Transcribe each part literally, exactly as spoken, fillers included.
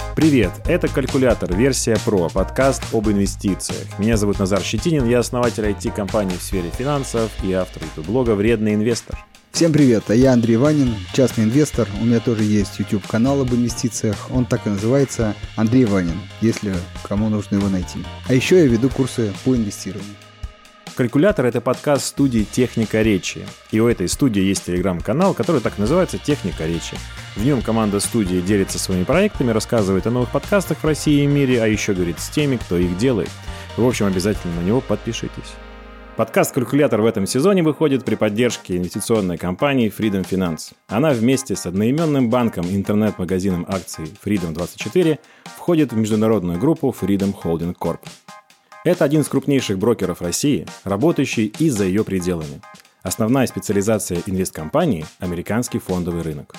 Привет, это «Калькулятор», версия Pro, подкаст об инвестициях. Меня зовут Назар Щетинин, я основатель ай ти-компании в сфере финансов и автор YouTube-блога «Вредный инвестор». Всем привет, а я Андрей Ванин, частный инвестор. У меня тоже есть YouTube-канал об инвестициях. Он так и называется Андрей Ванин, если кому нужно его найти. А еще я веду курсы по инвестированию. «Калькулятор» — это подкаст студии «Техника речи». И у этой студии есть телеграм-канал, который так и называется «Техника речи». В нем команда студии делится своими проектами, рассказывает о новых подкастах в России и мире, а еще говорит с теми, кто их делает. В общем, обязательно на него подпишитесь. Подкаст «Калькулятор» в этом сезоне выходит при поддержке инвестиционной компании Freedom Finance. Она вместе с одноименным банком и интернет-магазином акций Freedom двадцать четыре входит в международную группу Freedom Holding Corp. Это один из крупнейших брокеров России, работающий и за ее пределами. Основная специализация инвесткомпании – американский фондовый рынок.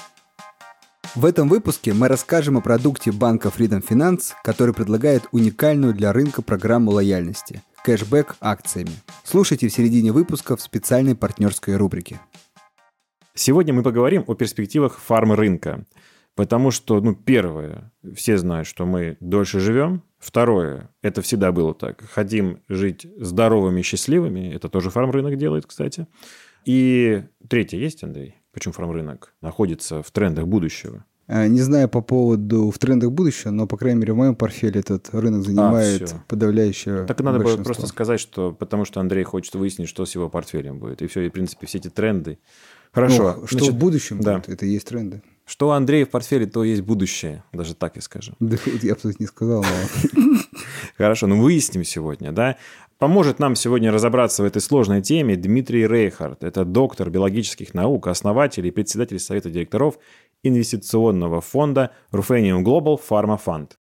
В этом выпуске мы расскажем о продукте банка Freedom Finance, который предлагает уникальную для рынка программу лояльности – кэшбэк акциями. Слушайте в середине выпуска в специальной партнерской рубрике. Сегодня мы поговорим о перспективах фарм-рынка. Потому что, ну, первое, все знают, что мы дольше живем. Второе, это всегда было так. Хотим жить здоровыми и счастливыми. Это тоже фарм-рынок делает, кстати. И третье есть, Андрей? Почему фарм-рынок находится в трендах будущего? Не знаю по поводу в трендах будущего, но, по крайней мере, в моем портфеле этот рынок занимает а, подавляющее Так надо большинство. было просто сказать, что потому что Андрей хочет выяснить, что с его портфелем будет. И все, и, в принципе, все эти тренды. Хорошо. Ну, что значит, в будущем да. будет, это и есть тренды. Что у Андрея в портфеле, то есть будущее. Даже так я скажу. Да, я бы тут не сказал. Но... Хорошо, ну выясним сегодня, да. Поможет нам сегодня разобраться в этой сложной теме Дмитрий Рейхард. Это доктор биологических наук, основатель и председатель совета директоров инвестиционного фонда Ruthenium Global Pharma Fund.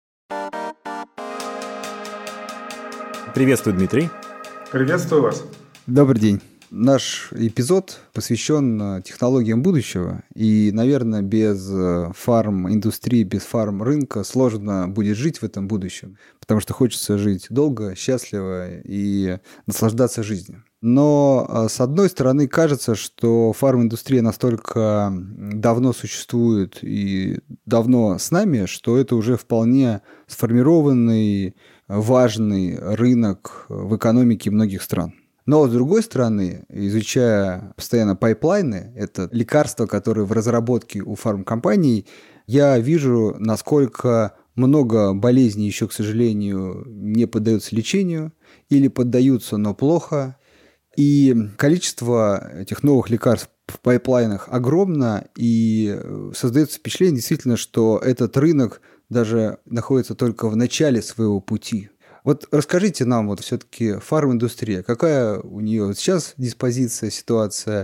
Приветствую, Дмитрий. Приветствую вас. Добрый день. Наш эпизод посвящен технологиям будущего, и, наверное, без фарм-индустрии, без фарм-рынка сложно будет жить в этом будущем, потому что хочется жить долго, счастливо и наслаждаться жизнью. Но, с одной стороны, кажется, что фарм-индустрия настолько давно существует и давно с нами, что это уже вполне сформированный, важный рынок в экономике многих стран. Но, с другой стороны, изучая постоянно пайплайны, это лекарства, которые в разработке у фармкомпаний, я вижу, насколько много болезней еще, к сожалению, не поддаются лечению или поддаются, но плохо. И количество этих новых лекарств в пайплайнах огромно, и создается впечатление действительно, что этот рынок даже находится только в начале своего пути. Вот расскажите нам, вот все-таки фарм-индустрия, какая у нее вот сейчас диспозиция, ситуация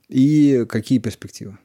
и какие перспективы?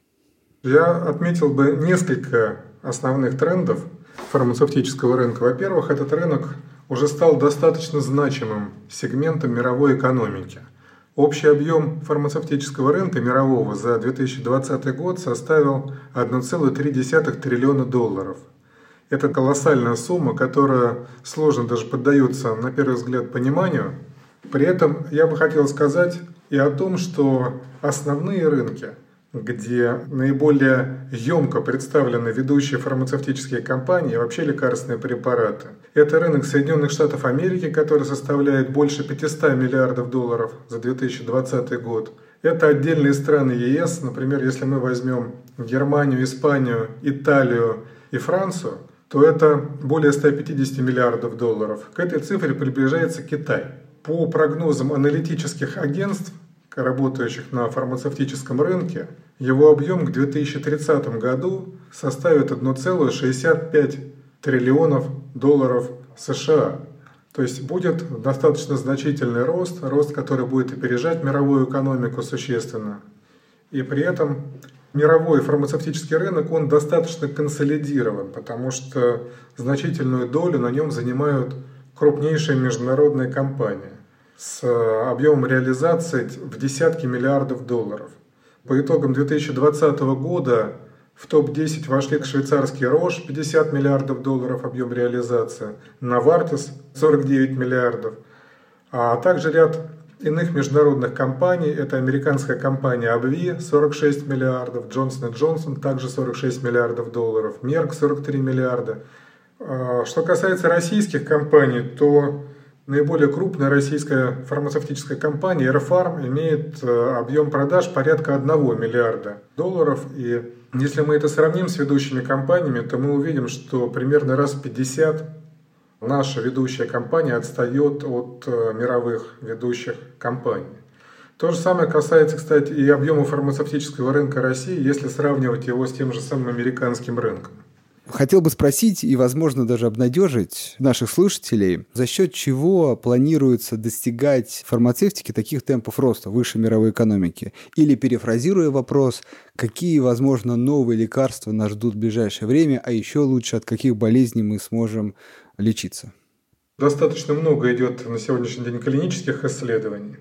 Я отметил бы несколько основных трендов фармацевтического рынка. Во-первых, этот рынок уже стал достаточно значимым сегментом мировой экономики. Общий объем фармацевтического рынка мирового за две тысячи двадцатый год составил один целых три десятых триллиона долларов. Это колоссальная сумма, которая сложно даже поддается, на первый взгляд, пониманию. При этом я бы хотел сказать и о том, что основные рынки, где наиболее емко представлены ведущие фармацевтические компании и вообще лекарственные препараты. Это рынок Соединенных Штатов Америки, который составляет больше пятьсот миллиардов долларов за две тысячи двадцатый год. Это отдельные страны ЕС, например, если мы возьмем Германию, Испанию, Италию и Францию, то это более ста пятидесяти миллиардов долларов. К этой цифре приближается Китай. По прогнозам аналитических агентств, работающих на фармацевтическом рынке, его объем к две тысячи тридцатому году составит один целых шестьдесят пять триллионов долларов США. То есть будет достаточно значительный рост, рост, который будет опережать мировую экономику существенно. И при этом мировой фармацевтический рынок, он достаточно консолидирован, потому что значительную долю на нем занимают крупнейшие международные компании с объемом реализации в десятки миллиардов долларов. По итогам две тысячи двадцатого года в топ десять вошли швейцарский Рош, пятьдесят миллиардов долларов объем реализации, Novartis сорок девять миллиардов, а также ряд иных международных компаний. Это американская компания АbbVie сорок шесть миллиардов, Johnson энд Johnson также сорок шесть миллиардов долларов, Merck сорок три миллиарда. Что касается российских компаний, то наиболее крупная российская фармацевтическая компания Airpharm имеет объем продаж порядка одного миллиарда долларов. И если мы это сравним с ведущими компаниями, то мы увидим, что примерно раз в пятьдесят наша ведущая компания отстает от мировых ведущих компаний. То же самое касается, кстати, и объема фармацевтического рынка России, если сравнивать его с тем же самым американским рынком. Хотел бы спросить и, возможно, даже обнадежить наших слушателей, за счет чего планируется достигать фармацевтики таких темпов роста выше мировой экономики? Или, перефразируя вопрос, какие, возможно, новые лекарства нас ждут в ближайшее время, а еще лучше, от каких болезней мы сможем лечиться? Достаточно много идет на сегодняшний день клинических исследований.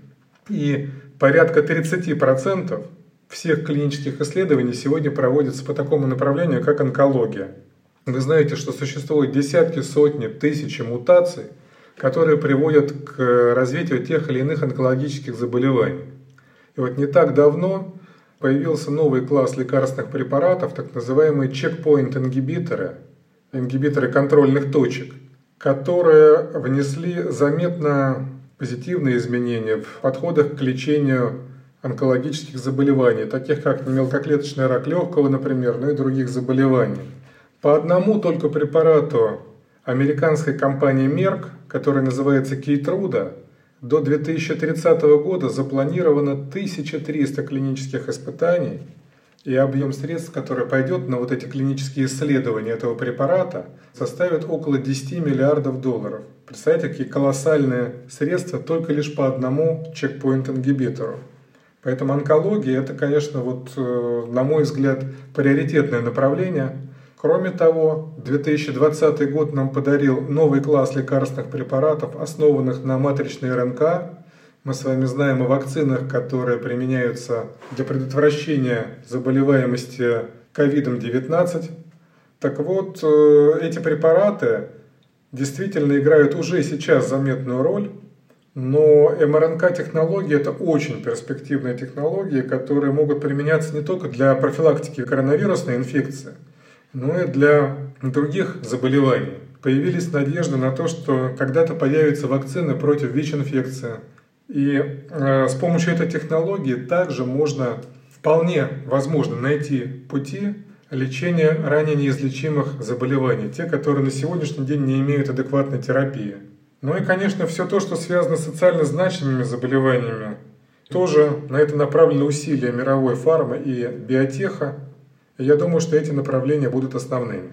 И порядка тридцать процентов всех клинических исследований сегодня проводятся по такому направлению, как онкология. Вы знаете, что существуют десятки, сотни, тысячи мутаций, которые приводят к развитию тех или иных онкологических заболеваний. И вот не так давно появился новый класс лекарственных препаратов, так называемые чекпоинт-ингибиторы, ингибиторы контрольных точек, которые внесли заметно позитивные изменения в подходах к лечению онкологических заболеваний, таких как мелкоклеточный рак легкого, например, ну и других заболеваний. По одному только препарату американской компании Merck, который называется Keytruda, до две тысячи тридцатого года запланировано тысяча триста клинических испытаний, и объем средств, который пойдет на вот эти клинические исследования этого препарата, составит около десять миллиардов долларов. Представляете, какие колоссальные средства только лишь по одному чекпоинт-ингибитору. Поэтому онкология – это, конечно, вот, на мой взгляд, приоритетное направление. Кроме того, две тысячи двадцатый год нам подарил новый класс лекарственных препаратов, основанных на матричной РНК. Мы с вами знаем о вакцинах, которые применяются для предотвращения заболеваемости ковид девятнадцать. Так вот, эти препараты действительно играют уже сейчас заметную роль. Но эм эр эн ка-технологии – это очень перспективные технологии, которые могут применяться не только для профилактики коронавирусной инфекции, но и для других заболеваний. Появились надежды на то, что когда-то появятся вакцины против ВИЧ-инфекции. И э, с помощью этой технологии также можно, вполне возможно, найти пути лечения ранее неизлечимых заболеваний, те, которые на сегодняшний день не имеют адекватной терапии. Ну и, конечно, все то, что связано с социально значимыми заболеваниями, тоже на это направлены усилия мировой фармы и биотеха. И я думаю, что эти направления будут основными.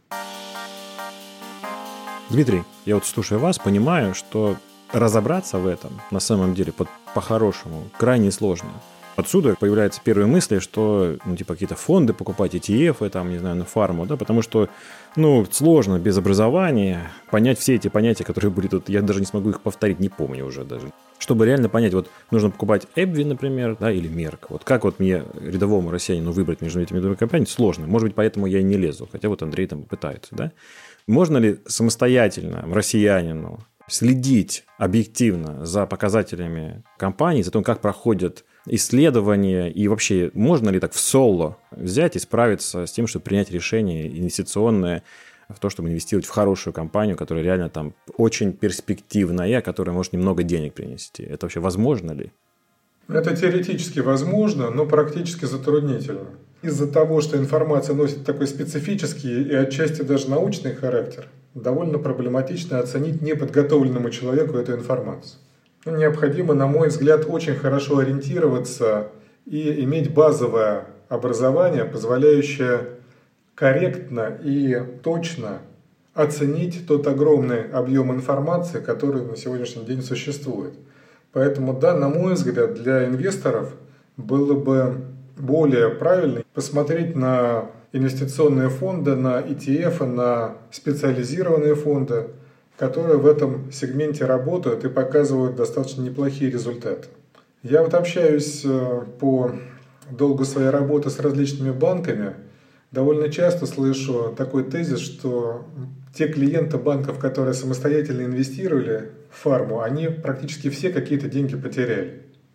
Дмитрий, я вот слушая вас, понимаю, что разобраться в этом на самом деле по- по-хорошему крайне сложно. Отсюда появляются первые мысли, что, ну, типа, какие-то фонды покупать, и ти эф, там, не знаю, на фарму, да, потому что, ну, сложно без образования понять все эти понятия, которые были тут, я даже не смогу их повторить, не помню уже даже. Чтобы реально понять, вот, нужно покупать AbbVie, например, да, или Merck. Вот как вот мне, рядовому россиянину, выбрать между этими двумя компаниями, сложно. Может быть, поэтому я и не лезу, хотя вот Андрей там пытается, да. Можно ли самостоятельно россиянину следить объективно за показателями компаний, за тем, как проходят исследования, и вообще можно ли так в соло взять и справиться с тем, чтобы принять решение инвестиционное в то, чтобы инвестировать в хорошую компанию, которая реально там очень перспективная, которая может немного денег принести? Это вообще возможно ли? Это теоретически возможно, но практически затруднительно. Из-за того, что информация носит такой специфический и отчасти даже научный характер, довольно проблематично оценить неподготовленному человеку эту информацию. Ну, необходимо, на мой взгляд, очень хорошо ориентироваться и иметь базовое образование, позволяющее корректно и точно оценить тот огромный объем информации, который на сегодняшний день существует. Поэтому, да, на мой взгляд, для инвесторов было бы более правильно посмотреть на инвестиционные фонды, на и ти эф, на специализированные фонды, которые в этом сегменте работают и показывают достаточно неплохие результаты. Я вот общаюсь по долгу своей работы с различными банками, довольно часто слышу такой тезис, что те клиенты банков, которые самостоятельно инвестировали в фарму, они практически все какие-то деньги потеряли.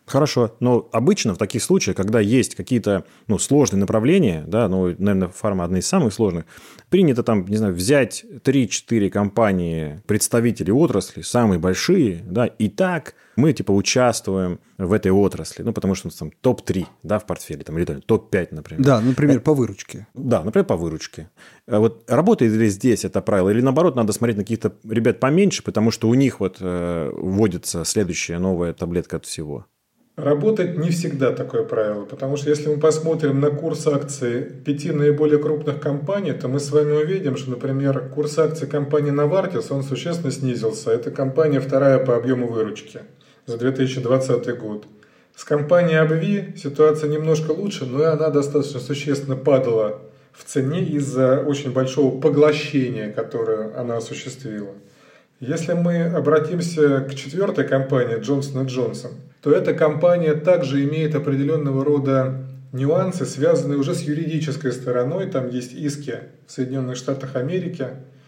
Хорошо, но обычно в таких случаях, когда есть какие-то ну, сложные направления, да, ну, наверное, фарма одна из самых сложных, принято там, не знаю, взять три-четыре компании, представителей отрасли, самые большие, да, и так мы типа участвуем в этой отрасли, ну, потому что у нас там топ три, да, в портфеле, там, или топ пять, например. Да, например, по выручке. Да, например, по выручке. Вот работает ли здесь это правило, или наоборот, надо смотреть на каких-то ребят поменьше, потому что у них вот э, вводится следующая новая таблетка от всего? Работает не всегда такое правило, потому что если мы посмотрим на курс акций пяти наиболее крупных компаний, то мы с вами увидим, что, например, курс акций компании Novartis, он существенно снизился. Это компания вторая по объему выручки за две тысячи двадцатый год. С компанией АbbVie ситуация немножко лучше, но и она достаточно существенно падала в цене из-за очень большого поглощения, которое она осуществила. Если мы обратимся к четвертой компании Johnson энд Johnson, то эта компания также имеет определенного рода нюансы, связанные уже с юридической стороной. Там есть иски в Соединенных Штатах Америки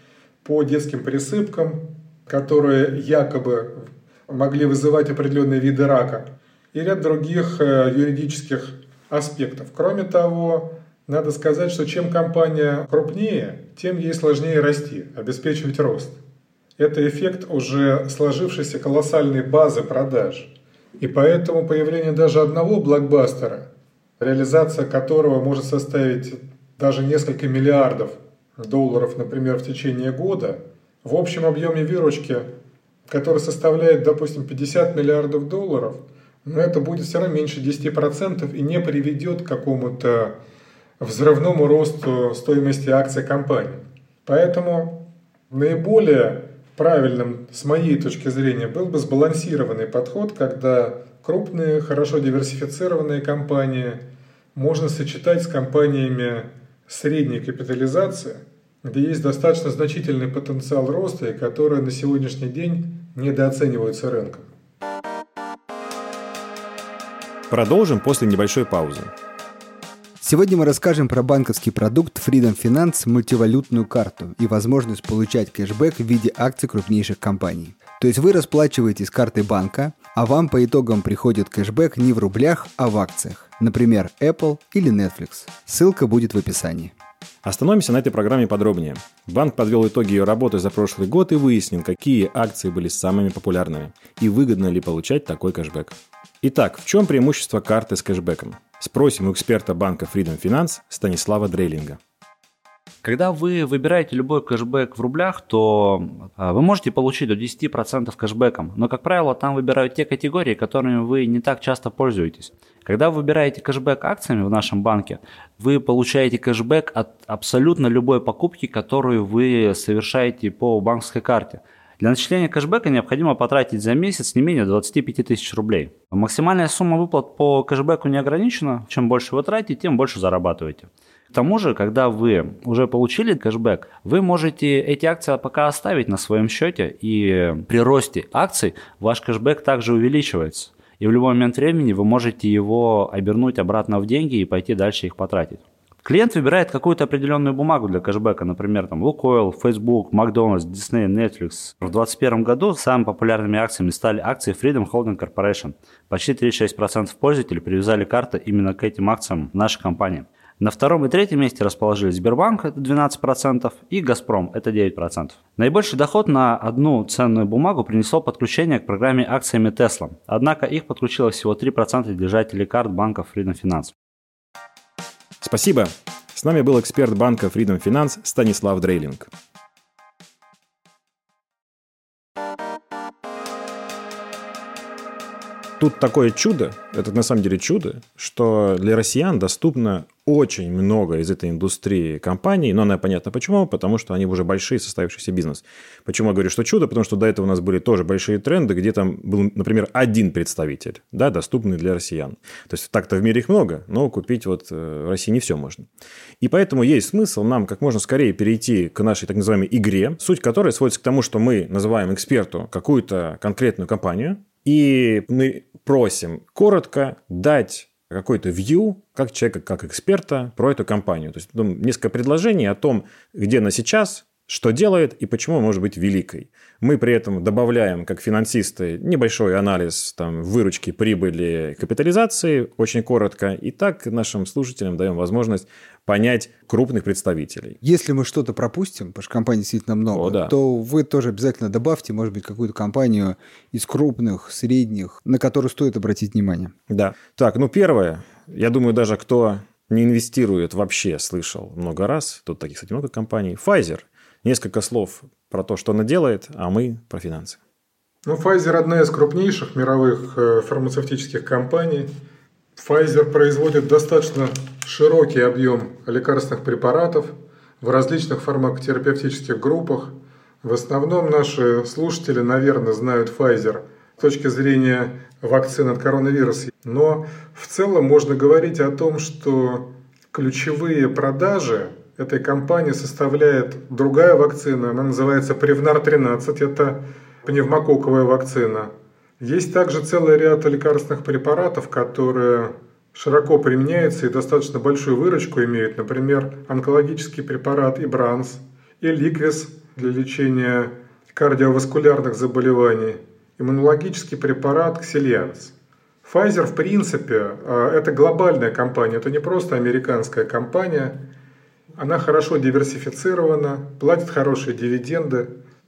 по детским присыпкам, которые якобы могли вызывать определенные виды рака, и ряд других юридических аспектов. Кроме того, надо сказать, что чем компания крупнее, тем ей сложнее расти, обеспечивать рост. Это эффект уже сложившейся колоссальной базы продаж. И поэтому появление даже одного блокбастера, реализация которого может составить даже несколько миллиардов долларов, например, в течение года, в общем объеме выручки, который составляет, допустим, пятьдесят миллиардов долларов, но это будет все равно меньше десяти процентов и не приведет к какому-то взрывному росту стоимости акций компании. Поэтому наиболее правильным, с моей точки зрения, был бы сбалансированный подход, когда крупные, хорошо диверсифицированные компании можно сочетать с компаниями средней капитализации, где есть достаточно значительный потенциал роста и которые на сегодняшний день недооцениваются рынком. Продолжим после небольшой паузы. Сегодня мы расскажем про банковский продукт Freedom Finance мультивалютную карту и возможность получать кэшбэк в виде акций крупнейших компаний. То есть вы расплачиваетесь картой банка, а вам по итогам приходит кэшбэк не в рублях, а в акциях. Например, Apple или Netflix. Ссылка будет в описании. Остановимся на этой программе подробнее. Банк подвел итоги ее работы за прошлый год и выяснил, какие акции были самыми популярными и выгодно ли получать такой кэшбэк. Итак, в чем преимущество карты с кэшбэком? Спросим у эксперта банка Freedom Finance Станислава Дрейлинга. Когда вы выбираете любой кэшбэк в рублях, то вы можете получить до десять процентов кэшбэком, но, как правило, там выбирают те категории, которыми вы не так часто пользуетесь. Когда вы выбираете кэшбэк акциями в нашем банке, вы получаете кэшбэк от абсолютно любой покупки, которую вы совершаете по банковской карте. Для начисления кэшбэка необходимо потратить за месяц не менее двадцать пять тысяч рублей. Максимальная сумма выплат по кэшбэку не ограничена. Чем больше вы тратите, тем больше зарабатываете. К тому же, когда вы уже получили кэшбэк, вы можете эти акции пока оставить на своем счете, и при росте акций ваш кэшбэк также увеличивается. И в любой момент времени вы можете его обернуть обратно в деньги и пойти дальше их потратить. Клиент выбирает какую-то определенную бумагу для кэшбэка, например, там Лукойл, Facebook, Макдональдс, Disney, Netflix. В две тысячи двадцать первом году самыми популярными акциями стали акции Freedom Holding Corporation. Почти тридцать шесть процентов пользователей привязали карты именно к этим акциям нашей компании. На втором и третьем месте расположились Сбербанк, это двенадцать процентов, и Газпром, это девять процентов. Наибольший доход на одну ценную бумагу принесло подключение к программе акциями Tesla. Однако их подключило всего три процента держателей карт банка Freedom Finance. Спасибо. С нами был эксперт банка Freedom Finance Станислав Дрейлинг. Тут такое чудо, это на самом деле чудо, что для россиян доступно очень много из этой индустрии компаний, но она понятно почему, потому что они уже большие, состоявшийся бизнес. Почему я говорю, что чудо? Потому что до этого у нас были тоже большие тренды, где там был, например, один представитель, да, доступный для россиян. То есть так-то в мире их много, но купить вот в России не все можно. И поэтому есть смысл нам как можно скорее перейти к нашей так называемой игре, суть которой сводится к тому, что мы называем эксперту какую-то конкретную компанию, и мы просим коротко дать какой-то view, как человека, как эксперта, про эту компанию. То есть ну, несколько предложений о том, где она сейчас, что делает и почему может быть великой. Мы при этом добавляем, как финансисты, небольшой анализ там, выручки, прибыли, капитализации, очень коротко. И так нашим слушателям даем возможность понять крупных представителей. Если мы что-то пропустим, потому что компаний действительно много, О, да. то вы тоже обязательно добавьте, может быть, какую-то компанию из крупных, средних, на которую стоит обратить внимание. Да. Так, ну первое, я думаю, даже кто не инвестирует вообще, слышал много раз, тут таких, кстати, много компаний, Pfizer. Несколько слов про то, что она делает, а мы про финансы. Ну, Pfizer – одна из крупнейших мировых фармацевтических компаний. Pfizer производит достаточно широкий объем лекарственных препаратов в различных фармакотерапевтических группах. В основном наши слушатели, наверное, знают Pfizer с точки зрения вакцин от коронавируса. Но в целом можно говорить о том, что ключевые продажи этой компании составляет другая вакцина. Она называется Prevnar тринадцать. Это пневмококковая вакцина. Есть также целый ряд лекарственных препаратов, которые широко применяются и достаточно большую выручку имеют. Например, онкологический препарат Ibranz и Eliquis для лечения кардиоваскулярных заболеваний, иммунологический препарат Xilianz. Pfizer, в принципе, это глобальная компания, это не просто американская компания. Она хорошо диверсифицирована, платит хорошие дивиденды.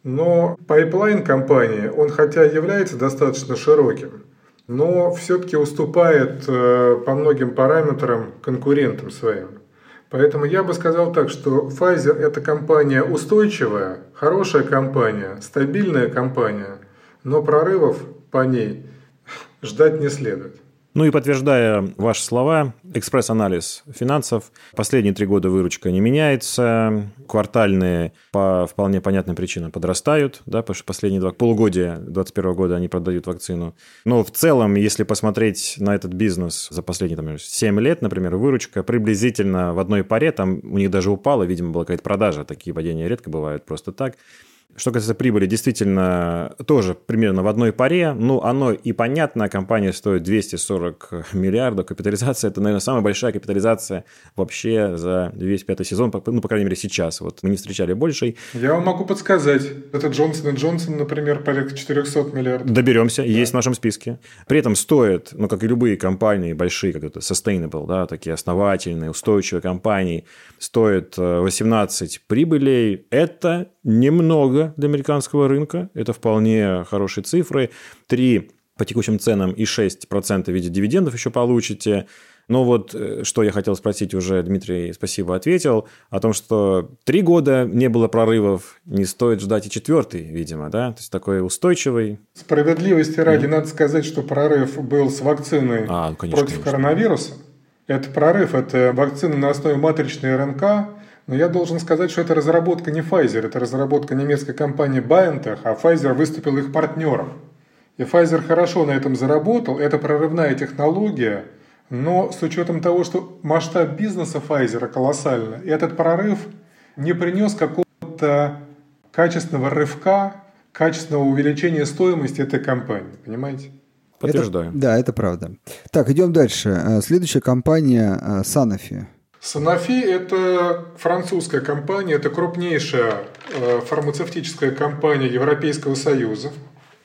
Но пайплайн компании, он хотя является достаточно широким, но все-таки уступает по многим параметрам конкурентам своим. Поэтому я бы сказал так, что Pfizer – это компания устойчивая, хорошая компания, стабильная компания, но прорывов по ней ждать не следует. Ну и подтверждая ваши слова, экспресс-анализ финансов. Последние три года выручка не меняется. Квартальные по вполне понятным причинам подрастают, да, потому что последние два полугодия две тысячи двадцать первого года они продают вакцину. Но в целом, если посмотреть на этот бизнес за последние там, семь лет, например, выручка приблизительно в одной паре, там у них даже упала, видимо, была какая-то продажа. Такие падения редко бывают просто так. Что касается прибыли, действительно, тоже примерно в одной паре. Ну, оно и понятно, компания стоит двести сорок миллиардов. Капитализация – это, наверное, самая большая капитализация вообще за весь пятый сезон, ну, по крайней мере, сейчас. Вот мы не встречали большей. Я вам могу подсказать. Это Джонсон энд Джонсон, например, порядка четыреста миллиардов. Доберемся, да. Есть в нашем списке. При этом стоит, ну, как и любые компании большие, как это sustainable, да, такие основательные, устойчивые компании, стоит восемнадцать прибылей. Это немного для американского рынка. Это вполне хорошие цифры. три по текущим ценам и шесть процентов в виде дивидендов еще получите. Но вот что я хотел спросить уже, Дмитрий, спасибо, ответил, о том, что три года не было прорывов, не стоит ждать и четвертый, видимо, да? То есть такой устойчивый. Справедливости ради, mm. надо сказать, что прорыв был с вакциной а, ну, конечно, против конечно. коронавируса. Это прорыв, это вакцина на основе матричной РНК. Но я должен сказать, что это разработка не Pfizer, это разработка немецкой компании BioNTech, а Pfizer выступил их партнером. И Pfizer хорошо на этом заработал, это прорывная технология, но с учетом того, что масштаб бизнеса Pfizer колоссальный, этот прорыв не принес какого-то качественного рывка, качественного увеличения стоимости этой компании, понимаете? Подтверждаю. Это, да, это правда. Так, идем дальше. Следующая компания Sanofi. Sanofi – это французская компания, это крупнейшая фармацевтическая компания Европейского Союза.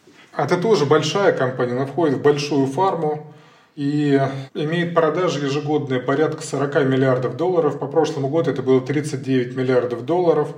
Это тоже большая компания, она входит в большую фарму и имеет продажи ежегодные порядка сорок миллиардов долларов. По прошлому году это было тридцать девять миллиардов долларов.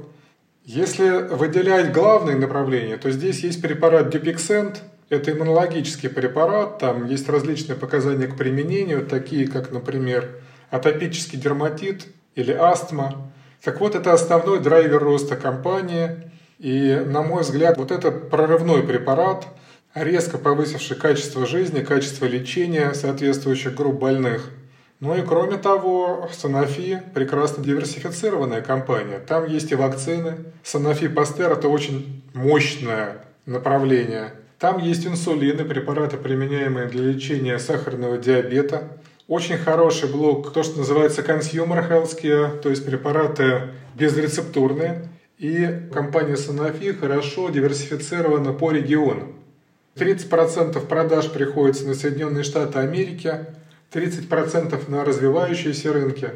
Если выделять главные направления, то здесь есть препарат Dupixent, это иммунологический препарат, там есть различные показания к применению, такие как, например, атопический дерматит или астма. Так вот, это основной драйвер роста компании. И, на мой взгляд, вот этот прорывной препарат, резко повысивший качество жизни, качество лечения соответствующих групп больных. Ну и, кроме того, Sanofi прекрасно диверсифицированная компания. Там есть и вакцины. Sanofi Pasteur – это очень мощное направление. Там есть инсулины, препараты, применяемые для лечения сахарного диабета. Очень хороший блок, то, что называется consumer healthcare, то есть препараты безрецептурные. И компания Sanofi хорошо диверсифицирована по регионам. тридцать процентов продаж приходится на Соединенные Штаты Америки, тридцать процентов на развивающиеся рынки.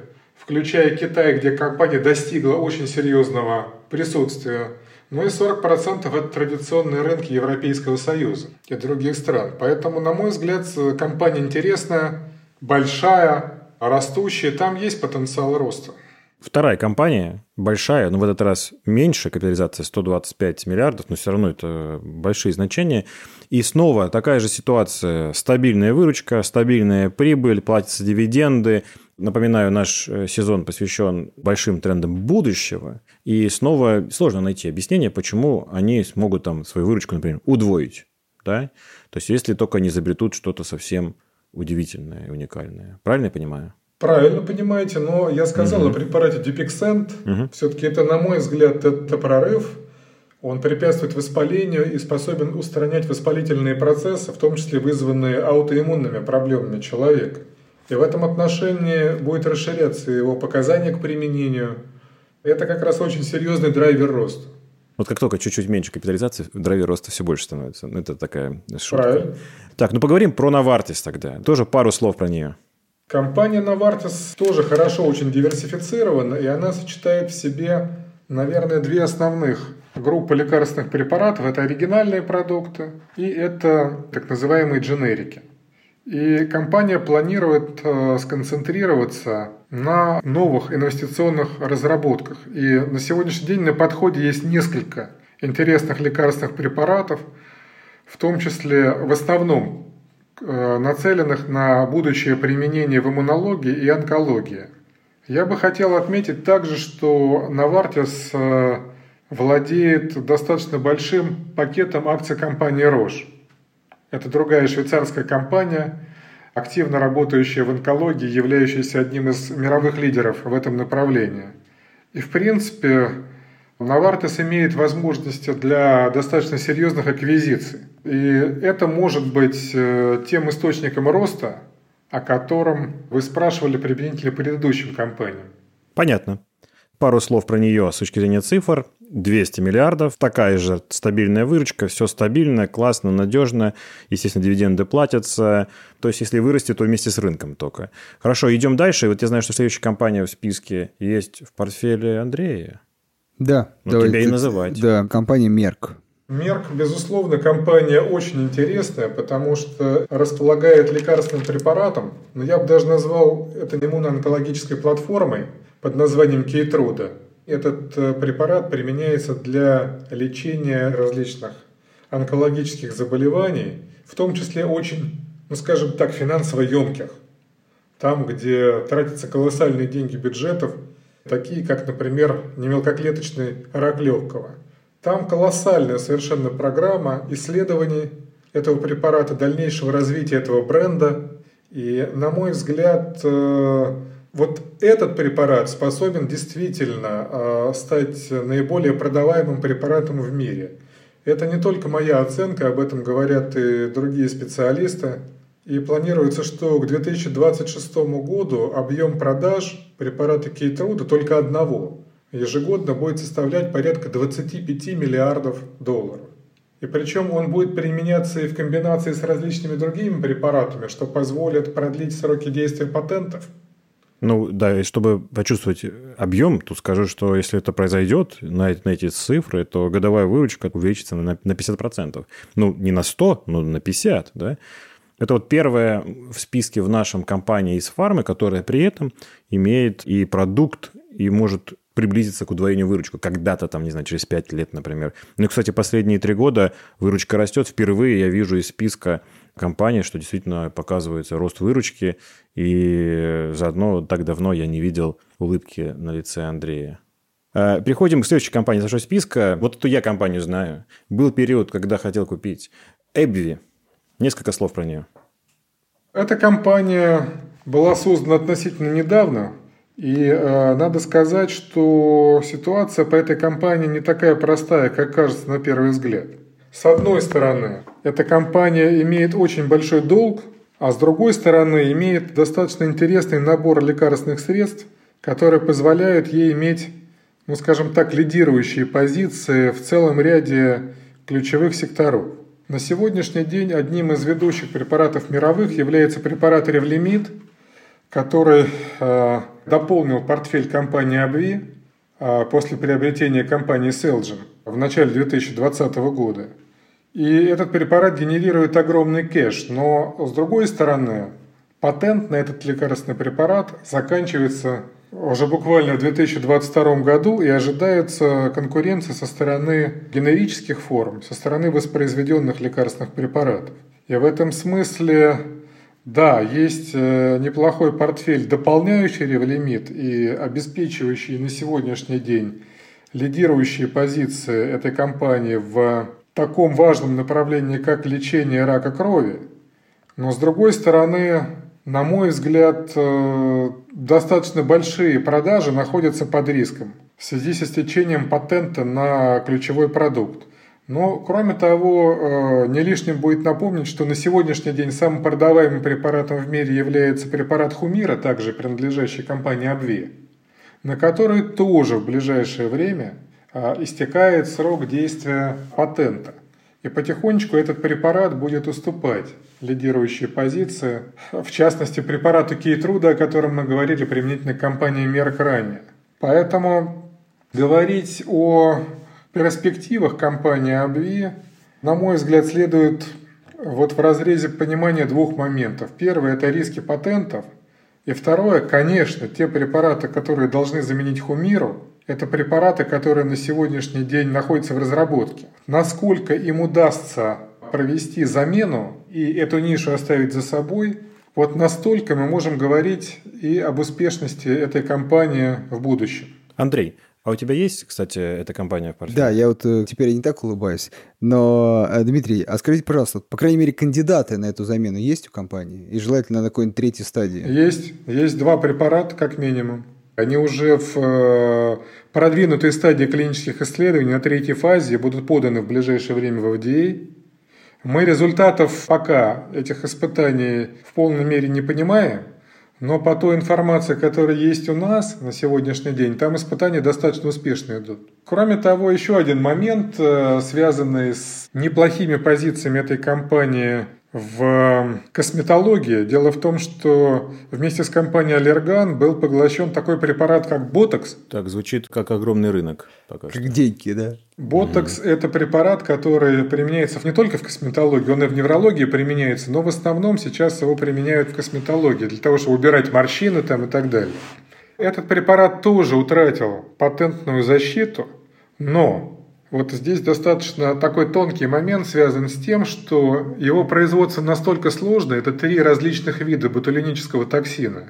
включая Китай, где компания достигла очень серьезного присутствия. Ну и сорок процентов это традиционные рынки Европейского Союза и других стран. Поэтому, на мой взгляд, компания интересная, большая, растущая. Там есть потенциал роста. Вторая компания, большая, но в этот раз меньше, капитализация сто двадцать пять миллиардов, но все равно это большие значения. И снова такая же ситуация, стабильная выручка, стабильная прибыль, платятся дивиденды. Напоминаю, наш сезон посвящен большим трендам будущего. И снова сложно найти объяснение, почему они смогут там свою выручку, например, удвоить. Да? То есть, если только не изобретут что-то совсем удивительное и уникальное. Правильно я понимаю? Правильно понимаете, но я сказал угу. о препарате Dupixent. Угу. Все-таки это, на мой взгляд, это прорыв. Он препятствует воспалению и способен устранять воспалительные процессы, в том числе вызванные аутоиммунными проблемами человека. И в этом отношении будет расширяться его показания к применению. Это как раз очень серьезный драйвер роста. Вот как только чуть-чуть меньше капитализации, драйвер роста все больше становится. Это такая шутка. Правильно. Так, ну поговорим про Novartis тогда. Тоже пару слов про нее. Компания Novartis тоже хорошо очень диверсифицирована, и она сочетает в себе, наверное, две основных группы лекарственных препаратов. Это оригинальные продукты и это так называемые дженерики. И компания планирует э, сконцентрироваться на новых инвестиционных разработках. И на сегодняшний день на подходе есть несколько интересных лекарственных препаратов, в том числе в основном нацеленных на будущее применение в иммунологии и онкологии. Я бы хотел отметить также, что Novartis владеет достаточно большим пакетом акций компании Roche. Это другая швейцарская компания, активно работающая в онкологии, являющаяся одним из мировых лидеров в этом направлении. И в принципе Novartis имеет возможности для достаточно серьезных аквизиций. И это может быть тем источником роста, о котором вы спрашивали применительно предыдущим компаниям. Понятно. Пару слов про нее с точки зрения цифр. двести миллиардов, такая же стабильная выручка, все стабильно, классно, надежно. Естественно, дивиденды платятся. То есть, если вырастет, то вместе с рынком только. Хорошо, идем дальше. Вот я знаю, что следующая компания в списке есть в портфеле Андрея. Да. Ну, тебя и называть. Да, компания Merck. Merck, безусловно, компания очень интересная, потому что располагает лекарственным препаратом, но я бы даже назвал это иммуно-онкологической платформой под названием Keytruda. Этот препарат применяется для лечения различных онкологических заболеваний, в том числе очень, ну скажем так, финансово емких. Там, где тратятся колоссальные деньги бюджетов, такие как, например, немелкоклеточный рак легкого. Там колоссальная совершенно программа исследований этого препарата, дальнейшего развития этого бренда. И, на мой взгляд, вот этот препарат способен действительно стать наиболее продаваемым препаратом в мире. Это не только моя оценка, об этом говорят и другие специалисты. И планируется, что к две тысячи двадцать шестому году объем продаж препарата Keytruda только одного ежегодно будет составлять порядка двадцать пять миллиардов долларов. И причем он будет применяться и в комбинации с различными другими препаратами, что позволит продлить сроки действия патентов. Ну да, и чтобы почувствовать объем, то скажу, что если это произойдет на, на эти цифры, то годовая выручка увеличится на, на пятьдесят процентов. Ну, не на сто, но на пятьдесят, да? Это вот первая в списке в нашем компании из фармы, которая при этом имеет и продукт, и может приблизиться к удвоению выручки. Когда-то там, не знаю, через пять лет, например. Ну и, кстати, последние три года выручка растет. Впервые я вижу из списка компаний, что действительно показывается рост выручки. И заодно так давно я не видел улыбки на лице Андрея. Переходим к следующей компании из нашего списка. Вот эту я компанию знаю. Был период, когда хотел купить AbbVie. Несколько слов про нее. Эта компания была создана относительно недавно. И э, надо сказать, что ситуация по этой компании не такая простая, как кажется на первый взгляд. С одной стороны, эта компания имеет очень большой долг, а с другой стороны, имеет достаточно интересный набор лекарственных средств, которые позволяют ей иметь, ну скажем так, лидирующие позиции в целом ряде ключевых секторов. На сегодняшний день одним из ведущих препаратов мировых является препарат Revlimid, который э, дополнил портфель компании АБВИ после приобретения компании Celgene в начале две тысячи двадцатого года. И этот препарат генерирует огромный кэш, но с другой стороны, патент на этот лекарственный препарат заканчивается уже буквально в две тысячи двадцать втором году, и ожидается конкуренция со стороны генерических форм, со стороны воспроизведенных лекарственных препаратов. И в этом смысле, да, есть неплохой портфель, дополняющий Revlimid и обеспечивающий на сегодняшний день лидирующие позиции этой компании в таком важном направлении, как лечение рака крови. Но с другой стороны, на мой взгляд, достаточно большие продажи находятся под риском в связи с истечением патента на ключевой продукт. Но, кроме того, не лишним будет напомнить, что на сегодняшний день самым продаваемым препаратом в мире является препарат Humira, также принадлежащий компании АБВИ, на который тоже в ближайшее время истекает срок действия патента. И потихонечку этот препарат будет уступать лидирующие позиции, в частности, препарату Кейтруда, о котором мы говорили применительно к компании Merck ранее. Поэтому говорить о перспективах компании АБВИ, на мой взгляд, следует вот в разрезе понимания двух моментов. Первое – это риски патентов. И второе, конечно, те препараты, которые должны заменить Хумиру, это препараты, которые на сегодняшний день находятся в разработке. Насколько им удастся провести замену и эту нишу оставить за собой, вот настолько мы можем говорить и об успешности этой компании в будущем. Андрей, а у тебя есть, кстати, эта компания в портфеле? Да, я вот э, теперь я не так улыбаюсь. Но, э, Дмитрий, а скажите, пожалуйста, по крайней мере, кандидаты на эту замену есть у компании? И желательно на какой-нибудь третьей стадии? Есть. Есть два препарата, как минимум. Они уже в э, продвинутой стадии клинических исследований на третьей фазе будут поданы в ближайшее время в эф ди эй. Мы результатов пока этих испытаний в полной мере не понимаем, но по той информации, которая есть у нас на сегодняшний день, там испытания достаточно успешно идут. Кроме того, еще один момент, связанный с неплохими позициями этой компании в косметологии. Дело в том, что вместе с компанией Allergan был поглощен такой препарат, как Botox. Так, звучит как огромный рынок. Пока как что. деньги, да? Botox mm-hmm. – это препарат, который применяется не только в косметологии, он и в неврологии применяется, но в основном сейчас его применяют в косметологии для того, чтобы убирать морщины там и так далее. Этот препарат тоже утратил патентную защиту, но вот здесь достаточно такой тонкий момент связан с тем, что его производство настолько сложно, это три различных вида ботулинического токсина,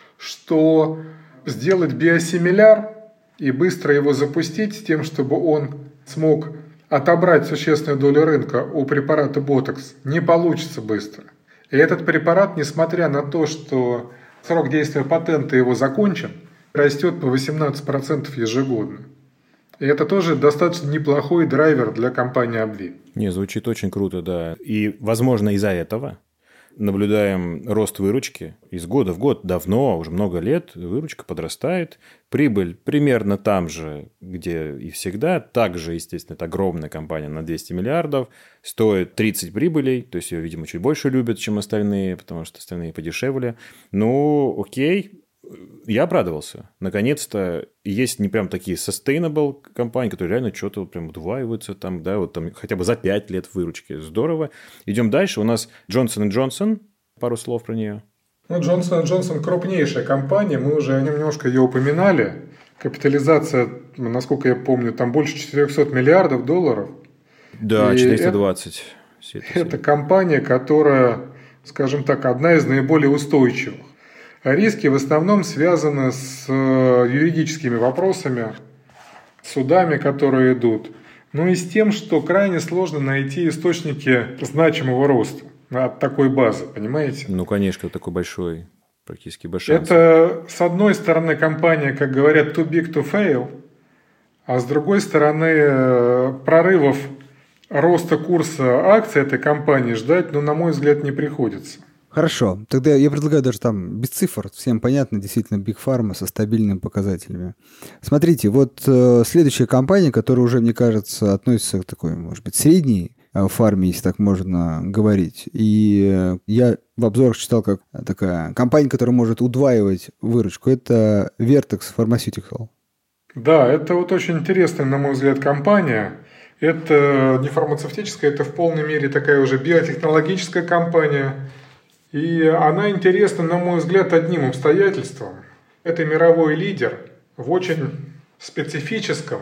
что сделать биосимиляр и быстро его запустить с тем, чтобы он смог отобрать существенную долю рынка у препарата Botox, не получится быстро. И этот препарат, несмотря на то, что срок действия патента его закончен, растет по восемнадцать процентов ежегодно. И это тоже достаточно неплохой драйвер для компании АБВИ. Не, звучит очень круто, да. И, возможно, из-за этого наблюдаем рост выручки. Из года в год, давно, уже много лет, выручка подрастает. Прибыль примерно там же, где и всегда. Также, естественно, это огромная компания на двести миллиардов. Стоит тридцать прибылей. То есть ее, видимо, чуть больше любят, чем остальные, потому что остальные подешевле. Ну, окей. Я обрадовался. Наконец-то есть не прям такие sustainable компании, которые реально что-то прям удваиваются там, да, вот там хотя бы за пять лет выручки. Здорово. Идем дальше. У нас Johnson энд Johnson. Пару слов про нее. Ну, Johnson энд Johnson крупнейшая компания. Мы уже немножко ее упоминали. Капитализация, насколько я помню, там больше четыреста миллиардов долларов. Да, И четыреста двадцать. Это, это компания, которая, скажем так, одна из наиболее устойчивых. Риски в основном связаны с юридическими вопросами, судами, которые идут, ну и с тем, что крайне сложно найти источники значимого роста от такой базы, понимаете? Ну, конечно, такой большой, практически без шансов. Это, с одной стороны, компания, как говорят, too big to fail, а с другой стороны, прорывов роста курса акций этой компании ждать, ну, на мой взгляд, не приходится. Хорошо, тогда я предлагаю даже там без цифр, всем понятно, действительно Big Pharma со стабильными показателями. Смотрите, вот э, следующая компания, которая уже, мне кажется, относится к такой, может быть, средней фарме, если так можно говорить. И я в обзорах читал, как такая компания, которая может удваивать выручку, это Vertex Pharmaceutical. Да, это вот очень интересная, на мой взгляд, компания. Это не фармацевтическая, это в полной мере такая уже биотехнологическая компания. И она интересна, на мой взгляд, одним обстоятельством. Это мировой лидер в очень специфическом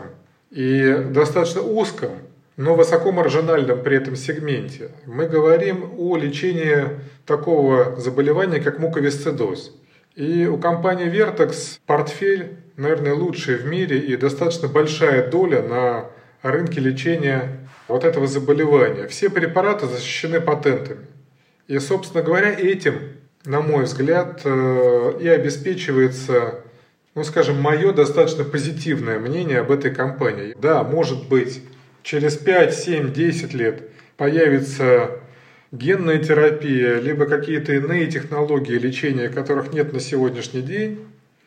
и достаточно узком, но высокомаржинальном при этом сегменте. Мы говорим о лечении такого заболевания, как муковисцидоз. И у компании Vertex портфель, наверное, лучший в мире и достаточно большая доля на рынке лечения вот этого заболевания. Все препараты защищены патентами. И, собственно говоря, этим, на мой взгляд, и обеспечивается, ну, скажем, мое достаточно позитивное мнение об этой компании. Да, может быть, через пять, семь, десять лет появится генная терапия, либо какие-то иные технологии лечения, которых нет на сегодняшний день,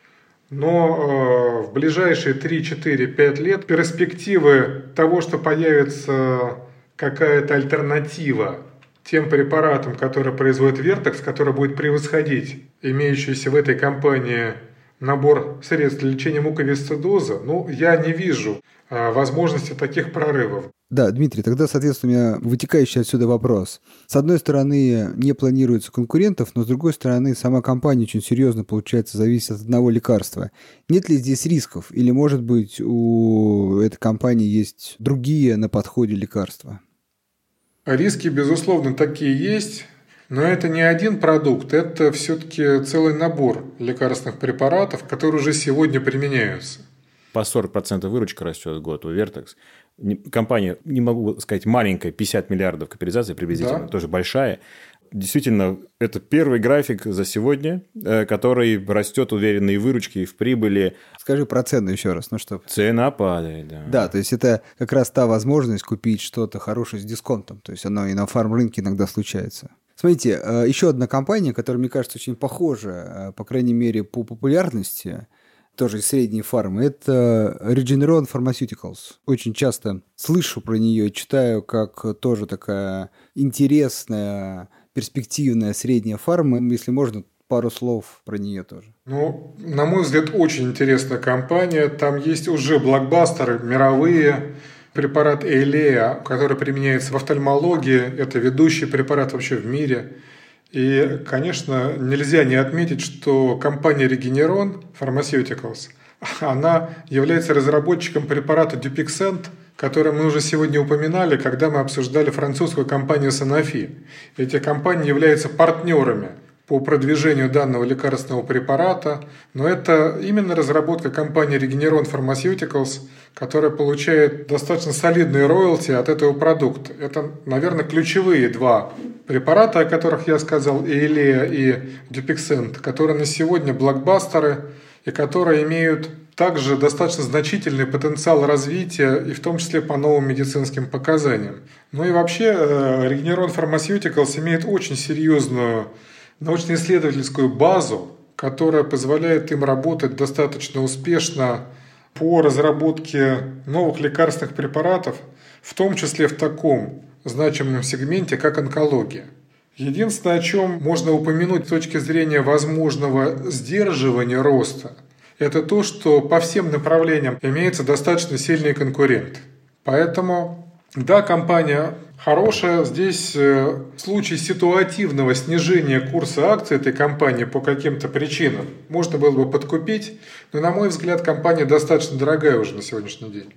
но э, в ближайшие три, четыре, пять лет перспективы того, что появится какая-то альтернатива тем препаратам, которые производит Vertex, которая будет превосходить имеющийся в этой компании набор средств для лечения муковисцидоза, ну, я не вижу э, возможности таких прорывов. Да, Дмитрий, тогда, соответственно, у меня вытекающий отсюда вопрос. С одной стороны, не планируется конкурентов, но с другой стороны, сама компания очень серьезно, получается, зависит от одного лекарства. Нет ли здесь рисков? Или, может быть, у этой компании есть другие на подходе лекарства? Риски, безусловно, такие есть, но это не один продукт, это все-таки целый набор лекарственных препаратов, которые уже сегодня применяются. По сорок процентов выручка растет в год у Vertex. Компания, не могу сказать, маленькая, пятьдесят миллиардов капитализации приблизительно, да. Тоже большая. Действительно, это первый график за сегодня, который растет уверенно и в выручке, и в прибыли. Скажи про цену еще раз. Ну что? Цена падает, да. Да, то есть это как раз та возможность купить что-то хорошее с дисконтом. То есть оно и на фарм-рынке иногда случается. Смотрите, еще одна компания, которая, мне кажется, очень похожа, по крайней мере, по популярности, тоже из средней фармы, это Regeneron Pharmaceuticals. Очень часто слышу про нее, читаю, как тоже такая интересная, перспективная средняя фарма. Если можно, пару слов про нее тоже. Ну, на мой взгляд, очень интересная компания. Там есть уже блокбастеры мировые. Препарат Eylea, который применяется в офтальмологии. Это ведущий препарат вообще в мире. И, конечно, нельзя не отметить, что компания Regeneron Pharmaceuticals, она является разработчиком препарата Dupixent, который мы уже сегодня упоминали, когда мы обсуждали французскую компанию Sanofi. Эти компании являются партнерами по продвижению данного лекарственного препарата, но это именно разработка компании Regeneron Pharmaceuticals, которая получает достаточно солидные роялти от этого продукта. Это, наверное, ключевые два препарата, о которых я сказал, Eylea и Dupixent, которые на сегодня блокбастеры и которые имеют также достаточно значительный потенциал развития, и в том числе по новым медицинским показаниям. Ну и вообще Regeneron Pharmaceuticals имеет очень серьезную научно-исследовательскую базу, которая позволяет им работать достаточно успешно по разработке новых лекарственных препаратов, в том числе в таком значимом сегменте, как онкология. Единственное, о чем можно упомянуть с точки зрения возможного сдерживания роста, это то, что по всем направлениям имеется достаточно сильный конкурент. Поэтому, да, компания хорошая. Здесь в случае ситуативного снижения курса акций этой компании по каким-то причинам можно было бы подкупить, но, на мой взгляд, компания достаточно дорогая уже на сегодняшний день.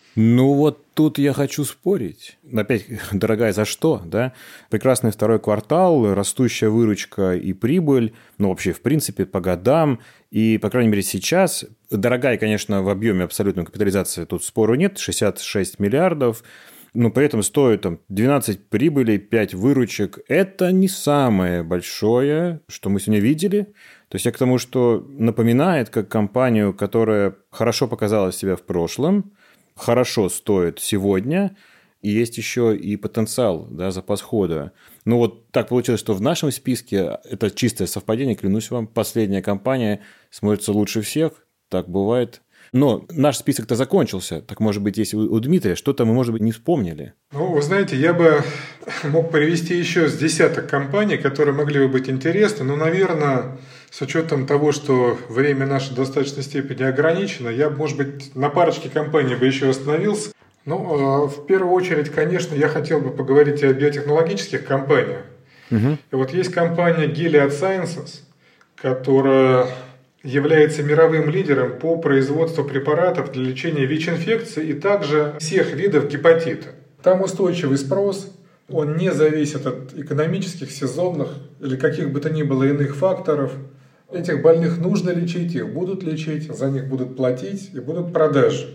Ну вот тут я хочу спорить. Опять, дорогая за что, да? Прекрасный второй квартал, растущая выручка и прибыль, ну вообще в принципе по годам. И, по крайней мере, сейчас, дорогая, конечно, в объеме абсолютной капитализации, тут спору нет, шестьдесят шесть миллиардов, но при этом стоит там двенадцать прибылей, пять выручек. Это не самое большое, что мы сегодня видели. То есть я к тому, что напоминает как компанию, которая хорошо показала себя в прошлом, хорошо стоит сегодня, и есть еще и потенциал, да, запас хода. Ну вот так получилось, что в нашем списке, это чистое совпадение, клянусь вам, последняя компания смотрится лучше всех, так бывает. Но наш список-то закончился. Так, может быть, если у Дмитрия что-то мы, может быть, не вспомнили. Ну, вы знаете, я бы мог привести еще с десяток компаний, которые могли бы быть интересны. Но, наверное, с учетом того, что время наше в достаточной степени ограничено, я бы, может быть, на парочке компаний бы еще остановился. Ну, в первую очередь, конечно, я хотел бы поговорить о биотехнологических компаниях. Угу. И вот есть компания Gilead Sciences, которая является мировым лидером по производству препаратов для лечения ВИЧ-инфекции и также всех видов гепатита. Там устойчивый спрос, он не зависит от экономических, сезонных или каких бы то ни было иных факторов. Этих больных нужно лечить, их будут лечить, за них будут платить и будут продажи.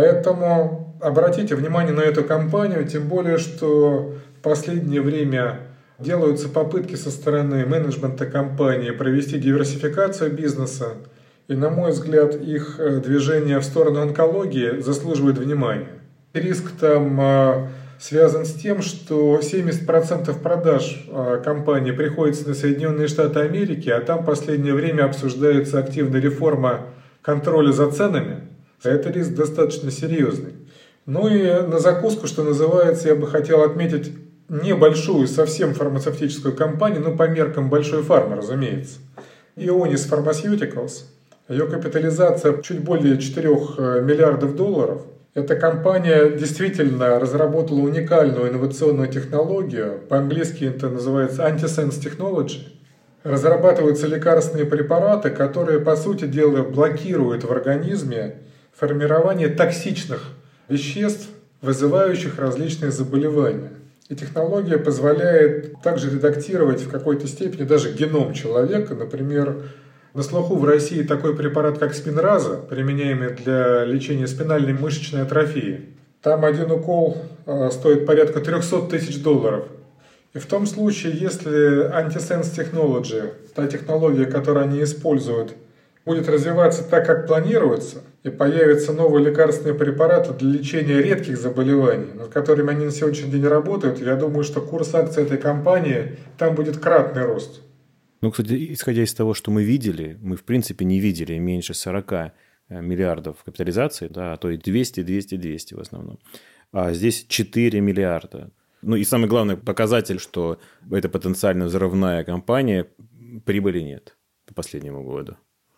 Поэтому обратите внимание на эту компанию, тем более, что в последнее время делаются попытки со стороны менеджмента компании провести диверсификацию бизнеса. И, на мой взгляд, их движение в сторону онкологии заслуживает внимания. Риск там связан с тем, что семьдесят процентов продаж компании приходится на Соединенные Штаты Америки, а там в последнее время обсуждается активная реформа контроля за ценами. Это риск достаточно серьезный. Ну и на закуску, что называется, я бы хотел отметить небольшую совсем фармацевтическую компанию, но по меркам большой фармы, разумеется. Ionis Pharmaceuticals. Ее капитализация чуть более четырёх миллиардов долларов. Эта компания действительно разработала уникальную инновационную технологию. По-английски это называется Antisense Technology. Разрабатываются лекарственные препараты, которые, по сути дела, блокируют в организме формирование токсичных веществ, вызывающих различные заболевания. И технология позволяет также редактировать в какой-то степени даже геном человека. Например, на слуху в России такой препарат, как Спинраза, применяемый для лечения спинальной мышечной атрофии. Там один укол стоит порядка триста тысяч долларов. И в том случае, если Antisense Technology, та технология, которую они используют, будет развиваться так, как планируется, и появятся новые лекарственные препараты для лечения редких заболеваний, над которыми они на сегодняшний день работают, я думаю, что курс акций этой компании, там будет кратный рост. Ну, кстати, исходя из того, что мы видели, мы, в принципе, не видели меньше сорок миллиардов капитализации, да, а то и двести, двести, двести в основном. А здесь четыре миллиарда. Ну и самый главный показатель, что это потенциально взрывная компания, прибыли нет по последнему году.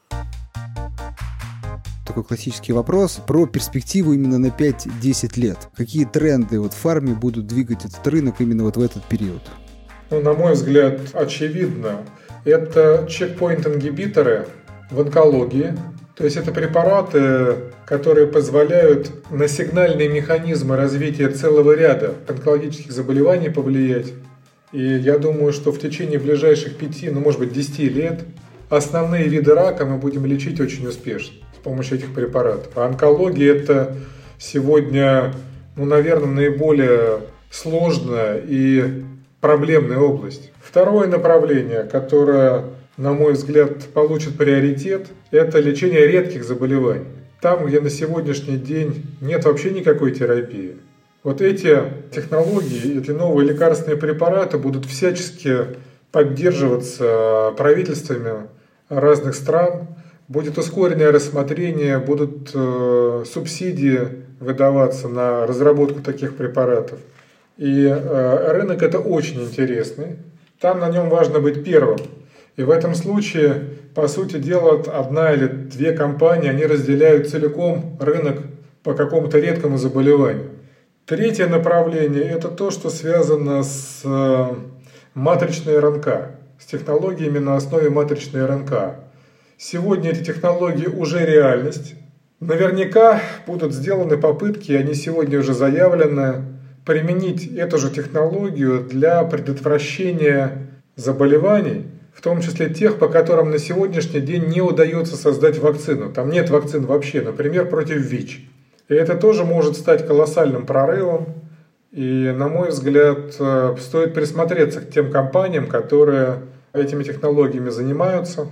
Такой классический вопрос про перспективу именно на пять-десять лет. Какие тренды вот в фарме будут двигать этот рынок именно вот в этот период? Ну, на мой взгляд, очевидно. Это чекпоинт-ингибиторы в онкологии. То есть это препараты, которые позволяют на сигнальные механизмы развития целого ряда онкологических заболеваний повлиять. И я думаю, что в течение ближайших пяти, ну может быть десяти лет основные виды рака мы будем лечить очень успешно с помощью этих препаратов. А онкология – это сегодня, ну, наверное, наиболее сложная и проблемная область. Второе направление, которое, на мой взгляд, получит приоритет, это лечение редких заболеваний. Там, где на сегодняшний день нет вообще никакой терапии. Вот эти технологии, эти новые лекарственные препараты будут всячески поддерживаться правительствами разных стран. Будет ускоренное рассмотрение, будут э, субсидии выдаваться на разработку таких препаратов. И э, рынок это очень интересный. Там на нем важно быть первым. И в этом случае, по сути дела, одна или две компании, они разделяют целиком рынок по какому-то редкому заболеванию. Третье направление – это то, что связано с э, матричной эр эн ка, с технологиями на основе матричной эр эн ка. Сегодня эти технологии уже реальность. Наверняка будут сделаны попытки, они сегодня уже заявлены, применить эту же технологию для предотвращения заболеваний, в том числе тех, по которым на сегодняшний день не удается создать вакцину. Там нет вакцин вообще, например, против ВИЧ. И это тоже может стать колоссальным прорывом. И, на мой взгляд, стоит присмотреться к тем компаниям, которые этими технологиями занимаются.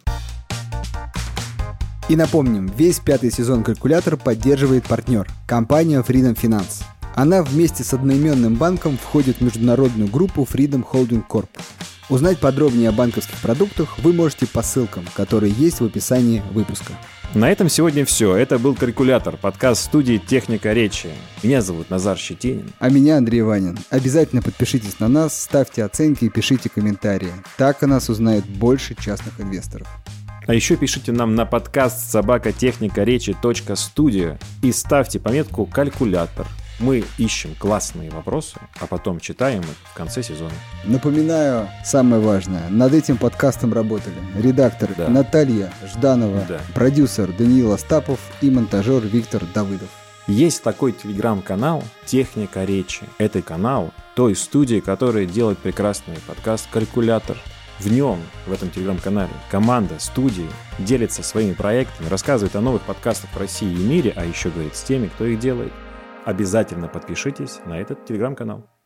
И напомним, весь пятый сезон «Калькулятор» поддерживает партнер – компания Freedom Finance. Она вместе с одноименным банком входит в международную группу Freedom Holding Corp. Узнать подробнее о банковских продуктах вы можете по ссылкам, которые есть в описании выпуска. На этом сегодня все. Это был «Калькулятор», подкаст студии «Техника речи». Меня зовут Назар Щетинин. А меня Андрей Ванин. Обязательно подпишитесь на нас, ставьте оценки и пишите комментарии. Так о нас узнает больше частных инвесторов. А еще пишите нам на подкаст собака техника речи точка студио и ставьте пометку «Калькулятор». Мы ищем классные вопросы, а потом читаем их в конце сезона. Напоминаю, самое важное, над этим подкастом работали редактор да. Наталья Жданова, да. продюсер Даниил Остапов и монтажер Виктор Давыдов. Есть такой телеграм-канал «Техника речи». Это канал той студии, которая делает прекрасный подкаст «Калькулятор». В нем, в этом телеграм-канале, команда студии делится своими проектами, рассказывает о новых подкастах в России и мире, а еще говорит с теми, кто их делает. Обязательно подпишитесь на этот телеграм-канал.